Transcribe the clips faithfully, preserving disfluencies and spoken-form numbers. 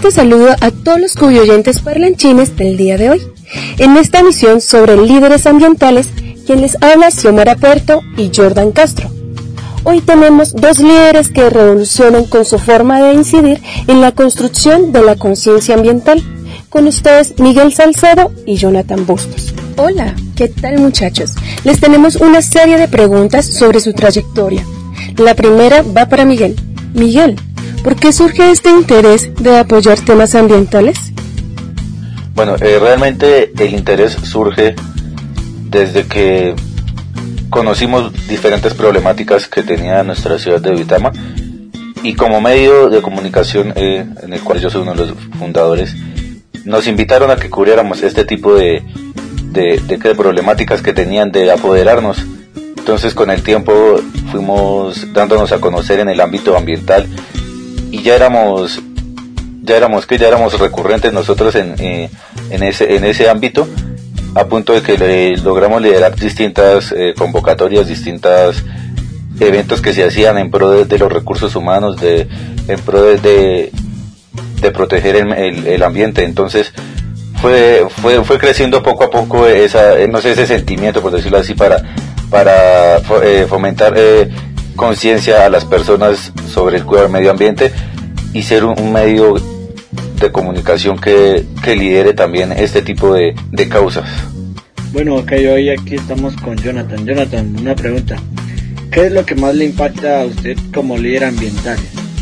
cordialmente saludo a todos los cubioyentes parlanchines del día de hoy, en esta emisión sobre líderes ambientales, quien les habla Xiomara Puerto y Jordan Castro. Hoy tenemos dos líderes que revolucionan con su forma de incidir en la construcción de la conciencia ambiental. Con ustedes Miguel Salcedo y Jonathan Bustos. Hola, ¿qué tal muchachos? Les tenemos una serie de preguntas sobre su trayectoria. La primera va para Miguel. Miguel, ¿por qué surge este interés de apoyar temas ambientales? Bueno, eh, realmente el interés surge desde que conocimos diferentes problemáticas que tenía nuestra ciudad de Duitama, y como medio de comunicación eh, en el cual yo soy uno de los fundadores, nos invitaron a que cubriéramos este tipo de, de, de, de problemáticas que tenían de apoderarnos. Entonces con el tiempo fuimos dándonos a conocer en el ámbito ambiental y ya éramos ya éramos que ya éramos recurrentes nosotros en, eh, en ese en ese ámbito, a punto de que le, logramos liderar distintas eh, convocatorias, distintos eventos que se hacían en pro de, de los recursos humanos, de en pro de, de de proteger el, el, el ambiente. Entonces fue fue fue creciendo poco a poco esa no sé ese sentimiento, por decirlo así, para para eh, fomentar eh, conciencia a las personas sobre el cuidado del medio ambiente y ser un, un medio de comunicación que, que lidere también este tipo de, de causas. Bueno, ok, hoy aquí estamos con Jonathan. Jonathan, una pregunta. ¿Qué es lo que más le impacta a usted como líder ambiental?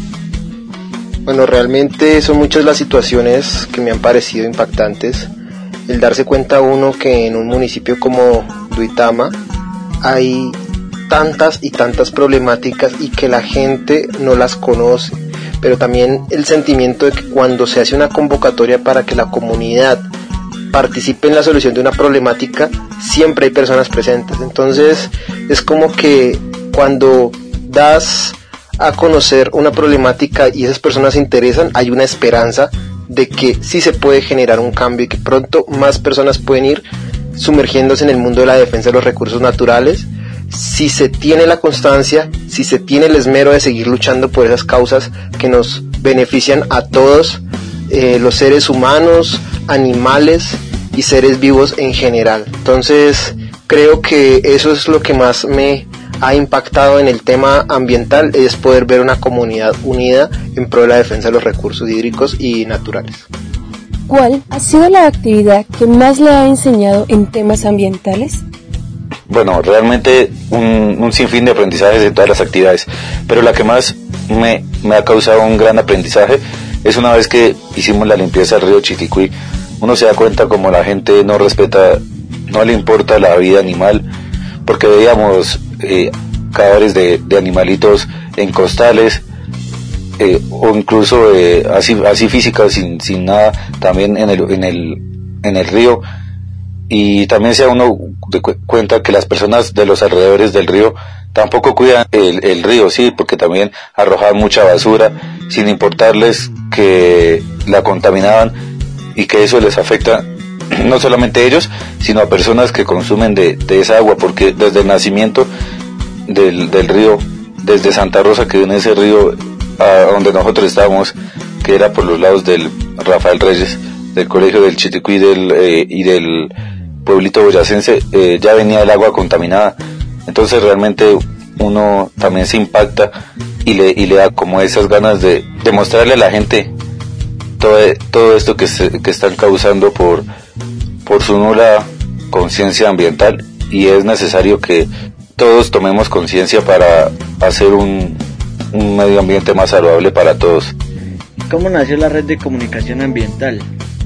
Bueno, realmente son muchas las situaciones que me han parecido impactantes. El darse cuenta uno que en un municipio como Duitama hay tantas y tantas problemáticas y que la gente no las conoce, pero también el sentimiento de que cuando se hace una convocatoria para que la comunidad participe en la solución de una problemática, siempre hay personas presentes. Entonces es como que cuando das a conocer una problemática y esas personas se interesan, hay una esperanza de que sí se puede generar un cambio y que pronto más personas pueden ir sumergiéndose en el mundo de la defensa de los recursos naturales, si se tiene la constancia, si se tiene el esmero de seguir luchando por esas causas que nos benefician a todos, eh, los seres humanos, animales y seres vivos en general. Entonces creo que eso es lo que más me ha impactado en el tema ambiental, es poder ver una comunidad unida en pro de la defensa de los recursos hídricos y naturales. ¿Cuál ha sido la actividad que más le ha enseñado en temas ambientales? Bueno, realmente un, un sinfín de aprendizajes en todas las actividades, pero la que más me, me ha causado un gran aprendizaje es una vez que hicimos la limpieza del río Chiticuí. Uno se da cuenta como la gente no respeta, no le importa la vida animal, porque veíamos eh, cadáveres de, de animalitos en costales, eh, o incluso eh, así, así físicas, sin, sin nada, también en el, en el, en el río. Y también se da uno de cu- cuenta que las personas de los alrededores del río tampoco cuidan el, el río, sí, porque también arrojaban mucha basura, sin importarles que la contaminaban y que eso les afecta no solamente a ellos, sino a personas que consumen de, de esa agua, porque desde el nacimiento del, del río, desde Santa Rosa, que viene ese río a donde nosotros estábamos, que era por los lados del Rafael Reyes, del colegio del Chiticuí del, eh, y del pueblito boyacense, eh, ya venía el agua contaminada. Entonces realmente uno también se impacta y le, y le da como esas ganas de, de mostrarle a la gente todo, todo esto que, se, que están causando por, por su nula conciencia ambiental, y es necesario que todos tomemos conciencia para hacer un, un medio ambiente más saludable para todos. ¿Cómo nació la red de comunicación ambiental?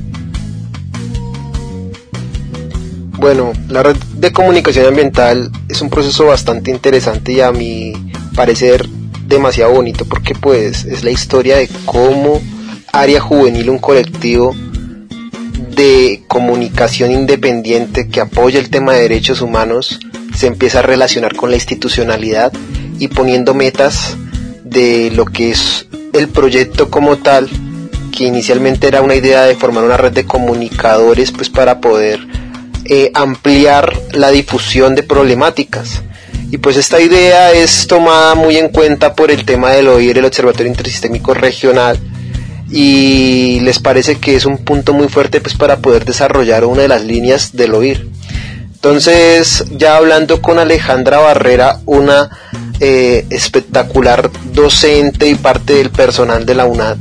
Bueno, la red de comunicación ambiental es un proceso bastante interesante y a mi parecer demasiado bonito, porque pues es la historia de cómo Área Juvenil, un colectivo de comunicación independiente que apoya el tema de derechos humanos, se empieza a relacionar con la institucionalidad y poniendo metas de lo que es el proyecto como tal, que inicialmente era una idea de formar una red de comunicadores pues para poder eh, ampliar la difusión de problemáticas. Y pues esta idea es tomada muy en cuenta por el tema del O I R, el Observatorio Intersistémico Regional, y les parece que es un punto muy fuerte pues para poder desarrollar una de las líneas del oír. Entonces, ya hablando con Alejandra Barrera, una eh, espectacular docente y parte del personal de la UNAD,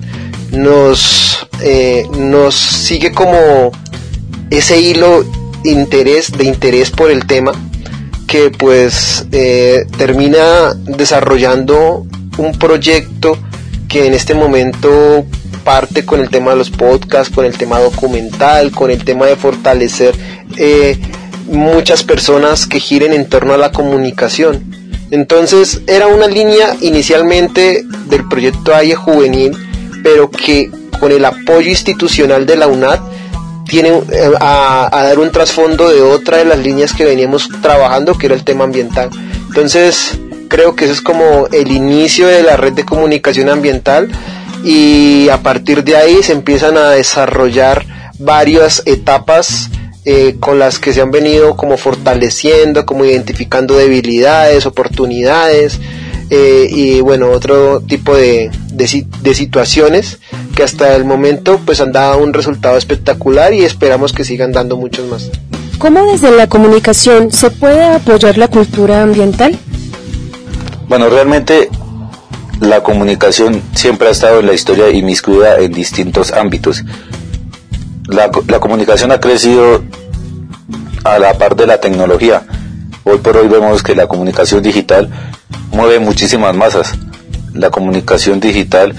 nos, eh, nos sigue como ese hilo interés, de interés por el tema, que pues eh, termina desarrollando un proyecto que en este momento parte con el tema de los podcasts, con el tema documental, con el tema de fortalecer eh, muchas personas que giren en torno a la comunicación. Entonces era una línea inicialmente del proyecto A I E Juvenil, pero que con el apoyo institucional de la UNAD tiene eh, a, a dar un trasfondo de otra de las líneas que veníamos trabajando, que era el tema ambiental. Entonces creo que eso es como el inicio de la red de comunicación ambiental, y a partir de ahí se empiezan a desarrollar varias etapas eh, con las que se han venido como fortaleciendo, como identificando debilidades, oportunidades eh, y bueno, otro tipo de, de, de situaciones que hasta el momento pues han dado un resultado espectacular y esperamos que sigan dando muchos más. ¿Cómo desde la comunicación se puede apoyar la cultura ambiental? Bueno, realmente la comunicación siempre ha estado en la historia inmiscuida en distintos ámbitos. La, la comunicación ha crecido a la par de la tecnología. Hoy por hoy vemos que la comunicación digital mueve muchísimas masas. La comunicación digital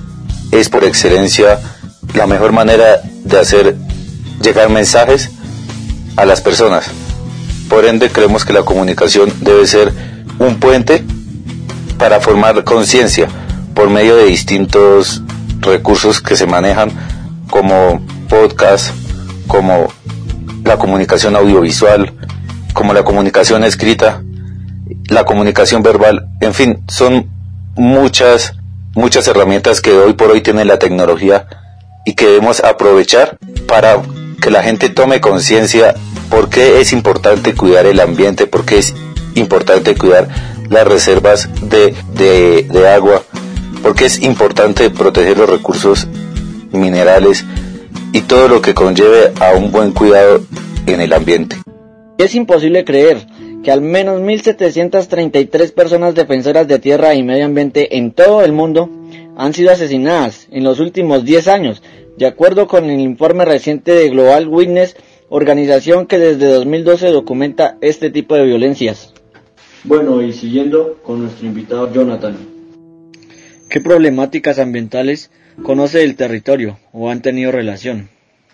es por excelencia la mejor manera de hacer llegar mensajes a las personas. Por ende, creemos que la comunicación debe ser un puente para formar conciencia por medio de distintos recursos que se manejan, como podcast, como la comunicación audiovisual, como la comunicación escrita, la comunicación verbal. En fin, son muchas muchas herramientas que hoy por hoy tiene la tecnología y que debemos aprovechar para que la gente tome conciencia por qué es importante cuidar el ambiente, por qué es importante cuidar las reservas de, de, de agua, porque es importante proteger los recursos minerales y todo lo que conlleve a un buen cuidado en el ambiente. Es imposible creer que al menos mil setecientas treinta y tres personas defensoras de tierra y medio ambiente en todo el mundo han sido asesinadas en los últimos diez años, de acuerdo con el informe reciente de Global Witness, organización que desde dos mil doce documenta este tipo de violencias. Bueno, y siguiendo con nuestro invitado Jonathan, ¿qué problemáticas ambientales conoce del territorio o han tenido relación?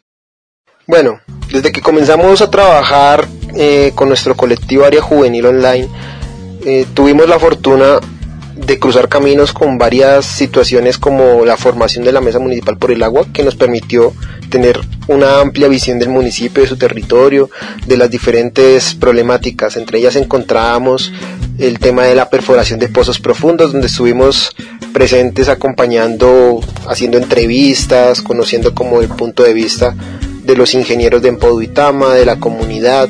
Bueno, desde que comenzamos a trabajar eh, con nuestro colectivo Área Juvenil Online, eh, tuvimos la fortuna de cruzar caminos con varias situaciones, como la formación de la Mesa Municipal por el Agua, que nos permitió tener una amplia visión del municipio, de su territorio, de las diferentes problemáticas. Entre ellas encontrábamos el tema de la perforación de pozos profundos, donde estuvimos presentes acompañando, haciendo entrevistas, conociendo como el punto de vista de los ingenieros de Empo Duitama, de la comunidad,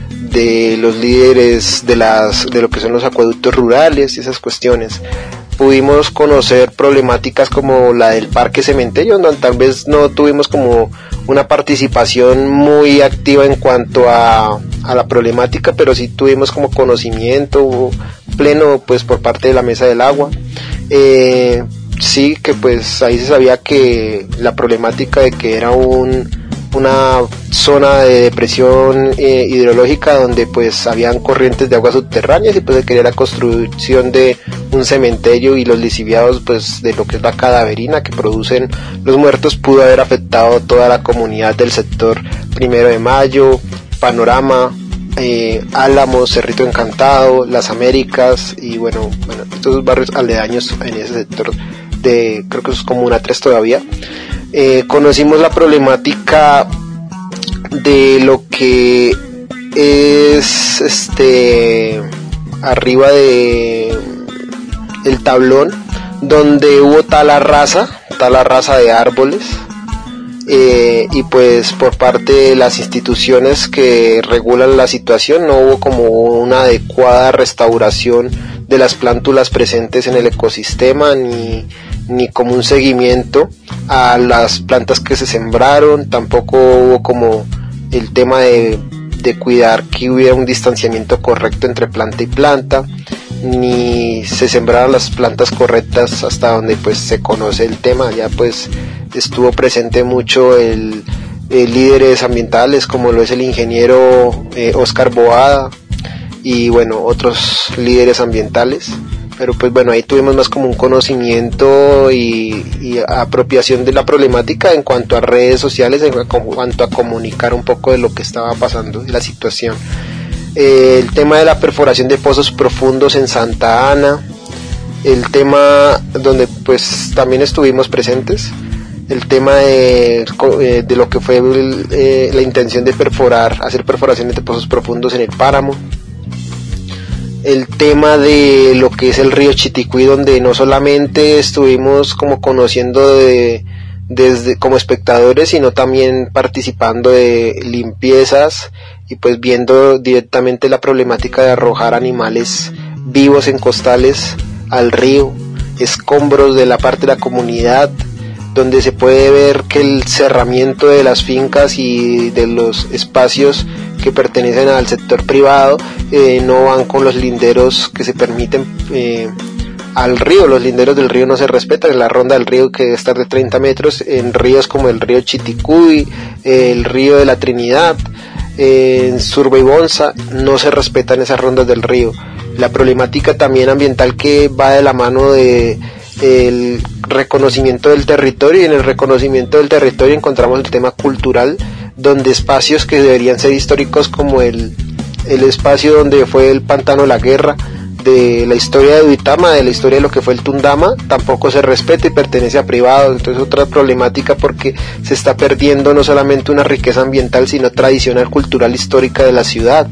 de los líderes de las de lo que son los acueductos rurales y esas cuestiones. Pudimos conocer problemáticas como la del parque cementerio, donde tal vez no tuvimos como una participación muy activa en cuanto a, a la problemática, pero sí tuvimos como conocimiento pleno pues por parte de la Mesa del Agua. Eh, sí que pues ahí se sabía que la problemática de que era un una zona de depresión eh, hidrológica, donde pues habían corrientes de aguas subterráneas y pues se quería la construcción de un cementerio, y los lisiviados pues de lo que es la cadaverina que producen los muertos pudo haber afectado toda la comunidad del sector Primero de Mayo, Panorama, eh, Álamos, Cerrito Encantado, Las Américas y bueno, bueno estos barrios aledaños en ese sector de, creo que es Comuna tres todavía. Eh, conocimos la problemática de lo que es este arriba de el tablón, donde hubo tala rasa, tala rasa de árboles, eh, y pues por parte de las instituciones que regulan la situación no hubo como una adecuada restauración de las plántulas presentes en el ecosistema, ni, ni como un seguimiento a las plantas que se sembraron. Tampoco hubo como el tema de, de cuidar que hubiera un distanciamiento correcto entre planta y planta, ni se sembraron las plantas correctas hasta donde pues se conoce el tema. Ya pues estuvo presente mucho el, el líderes ambientales como lo es el ingeniero eh, Oscar Boada y bueno, otros líderes ambientales, pero pues bueno, ahí tuvimos más como un conocimiento y, y apropiación de la problemática en cuanto a redes sociales, en cuanto a comunicar un poco de lo que estaba pasando, de la situación. Eh, el tema de la perforación de pozos profundos en Santa Ana, el tema donde pues también estuvimos presentes, el tema de, de lo que fue el, eh, la intención de perforar, hacer perforaciones de pozos profundos en el páramo, el tema de lo que es el río Chiticuí, donde no solamente estuvimos como conociendo de, desde como espectadores, sino también participando de limpiezas y pues viendo directamente la problemática de arrojar animales vivos en costales al río, escombros de la parte de la comunidad, donde se puede ver que el cerramiento de las fincas y de los espacios que pertenecen al sector privado eh, no van con los linderos que se permiten eh, al río. Los linderos del río no se respetan. En la ronda del río, que debe estar de treinta metros, en ríos como el río Chiticuy, eh, el río de la Trinidad, eh, en Surba y Bonza, no se respetan esas rondas del río. La problemática también ambiental que va de la mano de el reconocimiento del territorio, y en el reconocimiento del territorio encontramos el tema cultural, donde espacios que deberían ser históricos como el, el espacio donde fue el Pantano La Guerra, de la historia de Duitama, de la historia de lo que fue el Tundama, tampoco se respeta y pertenece a privados. Entonces otra problemática, porque se está perdiendo no solamente una riqueza ambiental, sino tradicional, cultural, histórica de la ciudad.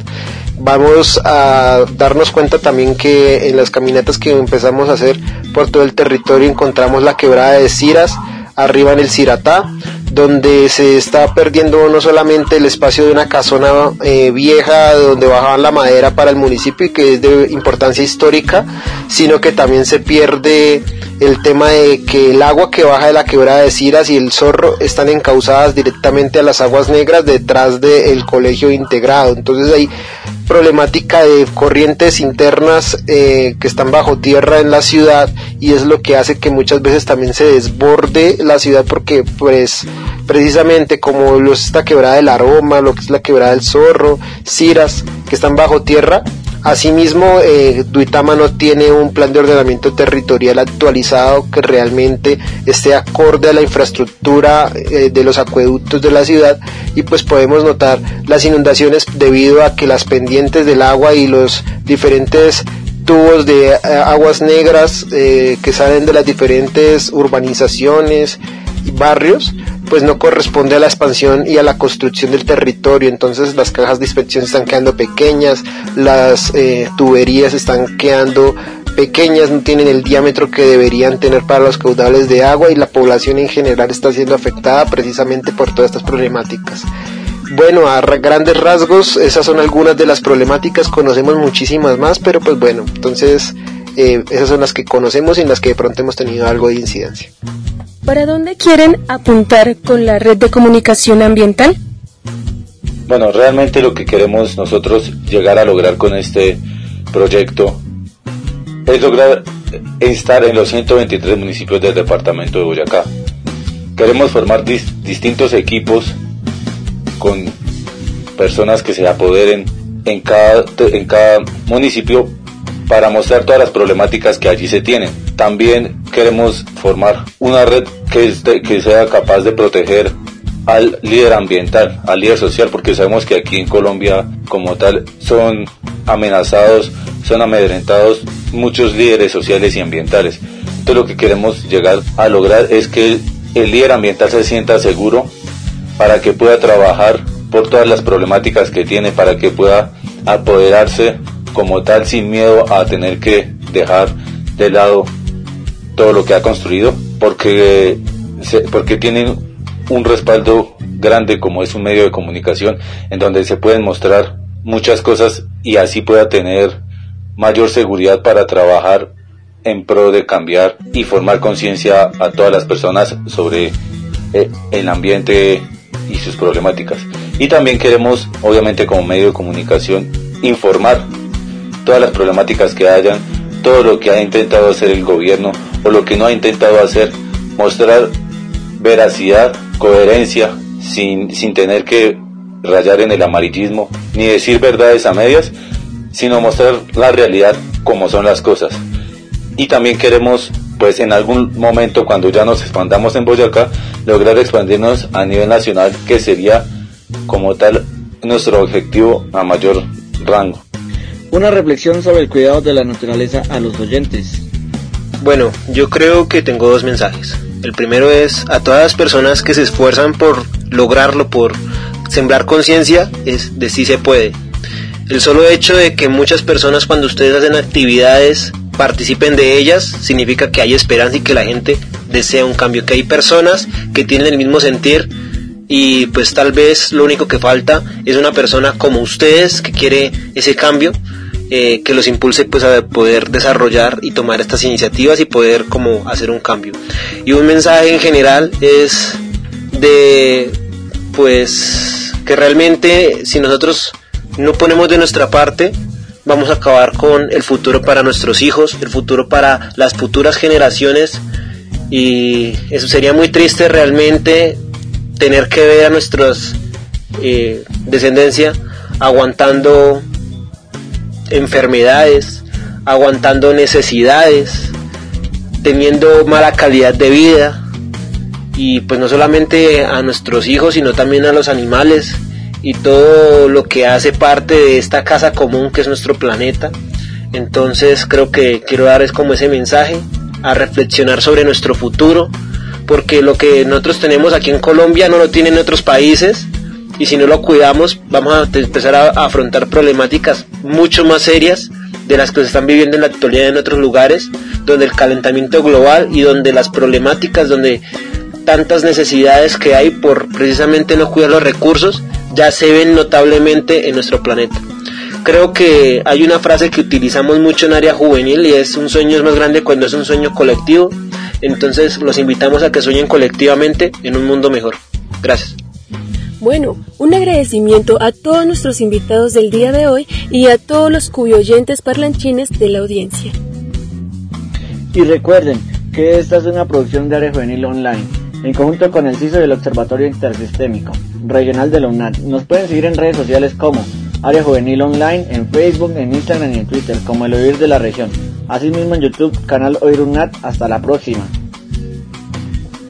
Vamos a darnos cuenta también que en las caminatas que empezamos a hacer por todo el territorio encontramos la quebrada de Ciras, arriba en el Ciratá, donde se está perdiendo no solamente el espacio de una casona eh, vieja donde bajaban la madera para el municipio y que es de importancia histórica, sino que también se pierde el tema de que el agua que baja de la quebrada de Ciras y el Zorro están encauzadas directamente a las aguas negras detrás del colegio integrado. Entonces hay problemática de corrientes internas eh, que están bajo tierra en la ciudad, y es lo que hace que muchas veces también se desborde la ciudad, porque pues precisamente como los, esta quebrada del Aroma, lo que es la quebrada del Zorro, Ciras, que están bajo tierra. Asimismo, eh, Duitama no tiene un plan de ordenamiento territorial actualizado que realmente esté acorde a la infraestructura eh, de los acueductos de la ciudad, y pues podemos notar las inundaciones debido a que las pendientes del agua y los diferentes tubos de eh, aguas negras eh, que salen de las diferentes urbanizaciones y barrios, pues no corresponde a la expansión y a la construcción del territorio. Entonces las cajas de inspección están quedando pequeñas, las eh, tuberías están quedando pequeñas, no tienen el diámetro que deberían tener para los caudales de agua, y la población en general está siendo afectada precisamente por todas estas problemáticas. Bueno, a grandes rasgos esas son algunas de las problemáticas, conocemos muchísimas más, pero pues bueno, entonces eh, esas son las que conocemos y en las que de pronto hemos tenido algo de incidencia. ¿Para dónde quieren apuntar con la red de comunicación ambiental? Bueno, realmente lo que queremos nosotros llegar a lograr con este proyecto es lograr estar en los ciento veintitrés municipios del departamento de Boyacá. Queremos formar dis- distintos equipos con personas que se apoderen en cada, en cada municipio para mostrar todas las problemáticas que allí se tienen. También queremos formar una red que, esté, que sea capaz de proteger al líder ambiental, al líder social, porque sabemos que aquí en Colombia como tal son amenazados, son amedrentados muchos líderes sociales y ambientales. Entonces lo que queremos llegar a lograr es que el líder ambiental se sienta seguro para que pueda trabajar por todas las problemáticas que tiene, para que pueda apoderarse como tal sin miedo a tener que dejar de lado todo lo que ha construido, porque, porque tienen un respaldo grande como es un medio de comunicación en donde se pueden mostrar muchas cosas y así pueda tener mayor seguridad para trabajar en pro de cambiar y formar conciencia a todas las personas sobre eh, el ambiente y sus problemáticas. Y también queremos, obviamente como medio de comunicación, informar todas las problemáticas que hayan, todo lo que ha intentado hacer el gobierno o lo que no ha intentado hacer, mostrar veracidad, coherencia, sin, sin tener que rayar en el amarillismo, ni decir verdades a medias, sino mostrar la realidad como son las cosas. Y también queremos, pues en algún momento, cuando ya nos expandamos en Boyacá, lograr expandirnos a nivel nacional, que sería como tal nuestro objetivo a mayor rango. Una reflexión sobre el cuidado de la naturaleza a los oyentes. Bueno, yo creo que tengo dos mensajes. El primero es a todas las personas que se esfuerzan por lograrlo, por sembrar conciencia, es de sí se puede. El solo hecho de que muchas personas, cuando ustedes hacen actividades, participen de ellas, significa que hay esperanza y que la gente desea un cambio, que hay personas que tienen el mismo sentir, y pues tal vez lo único que falta es una persona como ustedes que quiere ese cambio, eh, que los impulse pues a poder desarrollar y tomar estas iniciativas y poder como hacer un cambio. Y un mensaje en general es de pues que realmente si nosotros no ponemos de nuestra parte, vamos a acabar con el futuro para nuestros hijos, el futuro para las futuras generaciones, y eso sería muy triste realmente, tener que ver a nuestras eh, descendencia aguantando enfermedades, aguantando necesidades, teniendo mala calidad de vida, y pues no solamente a nuestros hijos, sino también a los animales y todo lo que hace parte de esta casa común que es nuestro planeta. Entonces creo que quiero dar es como ese mensaje, a reflexionar sobre nuestro futuro, porque lo que nosotros tenemos aquí en Colombia no lo tienen en otros países, y si no lo cuidamos vamos a empezar a afrontar problemáticas mucho más serias de las que se están viviendo en la actualidad en otros lugares, donde el calentamiento global y donde las problemáticas, donde tantas necesidades que hay por precisamente no cuidar los recursos, ya se ven notablemente en nuestro planeta. Creo que hay una frase que utilizamos mucho en área juvenil y es: un sueño es más grande cuando es un sueño colectivo. Entonces los invitamos a que sueñen colectivamente en un mundo mejor. Gracias. Bueno, un agradecimiento a todos nuestros invitados del día de hoy y a todos los cubioyentes parlanchines de la audiencia. Y recuerden que esta es una producción de Área Juvenil Online, en conjunto con el C I S O y el Observatorio Intersistémico Regional de la UNAD. Nos pueden seguir en redes sociales como Área Juvenil Online, en Facebook, en Instagram y en Twitter, como El Oír de la Región. Asimismo en YouTube, canal Oír UNAD. Hasta la próxima.